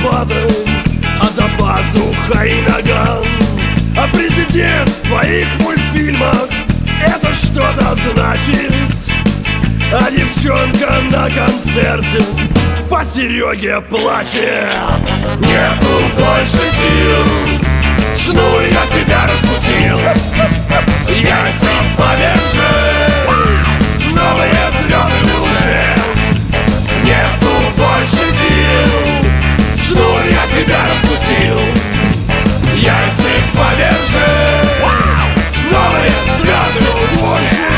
работы, а за пазухой наган. А президент в твоих мультфильмах это что-то значит. А девчонка на концерте по Сереге плачет. Нету больше сил, жну я тебя раскусил. Яйца Фаберже, новые звезды уже. Нету больше сил, жну я тебя раскусил. Яйца Фаберже, новые звезды уже.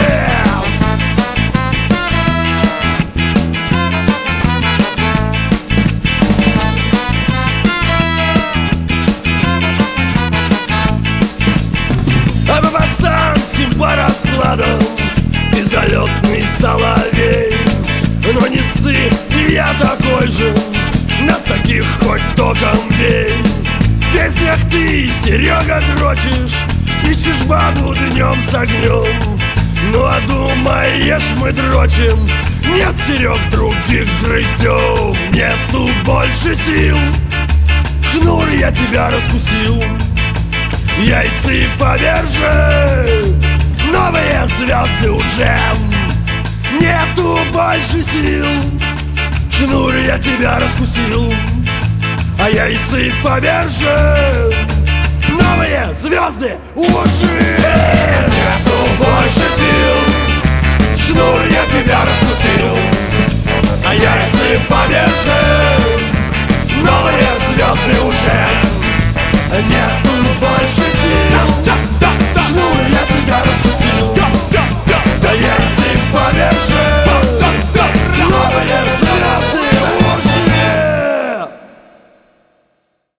А по пацанским по раскладам ты залетный соловей. Но не ссы, и я такой же, нас таких хоть током бей. В песнях ты, Серега, дрочишь, ищешь бабу днем с огнем. Ну а думаешь, мы дрочим? Нет, Серег, других грызем. Нету больше сил, шнур я тебя раскусил. Яйцы Фаберже, новые звезды уже. Нету больше сил, шнур я тебя раскусил. А яйцы Фаберже, новые звезды уже. Нету больше сил,